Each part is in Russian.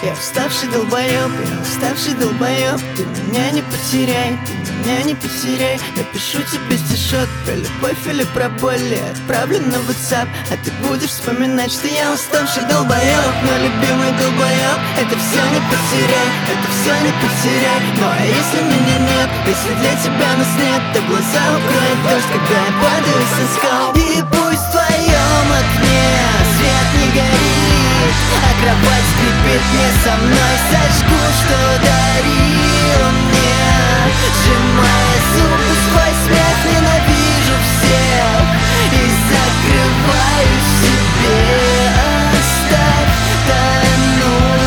Я уставший долбоёб, ты меня не потеряй, Напишу тебе стишок про любовь или про боль, я отправлю на WhatsApp, а ты будешь вспоминать, что я уставший долбоёб. Но любимый долбоёб, это все не потеряй, Ну а если меня нет, если для тебя нас нет, то глаза укроет дождь, когда я падаю со скал. И пусть в твоем окне свет не горит, а кровать скрипит не со мной. Сожгу, что дарил мне, сжимая зубы, свой смех, ненавижу всех и закрываю себе. Оставь тонуть.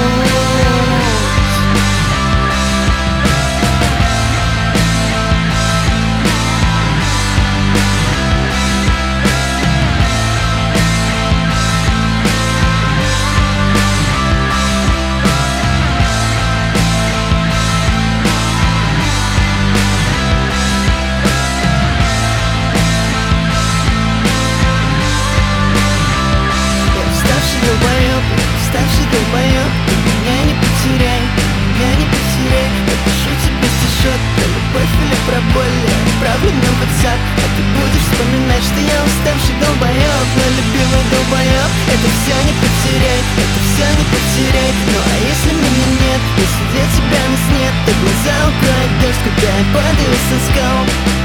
Уставший долбоёб, ты меня не потеряй, Напишу тебе стишок про любовь или про боль, я отправлю на WhatsApp, а ты будешь вспоминать, что я уставший долбоёб. Но любимый долбоёб, это все не потеряй, Ну а если меня нет, если для тебя нас нет, то глаза укроет дождь, когда я падаю со скал.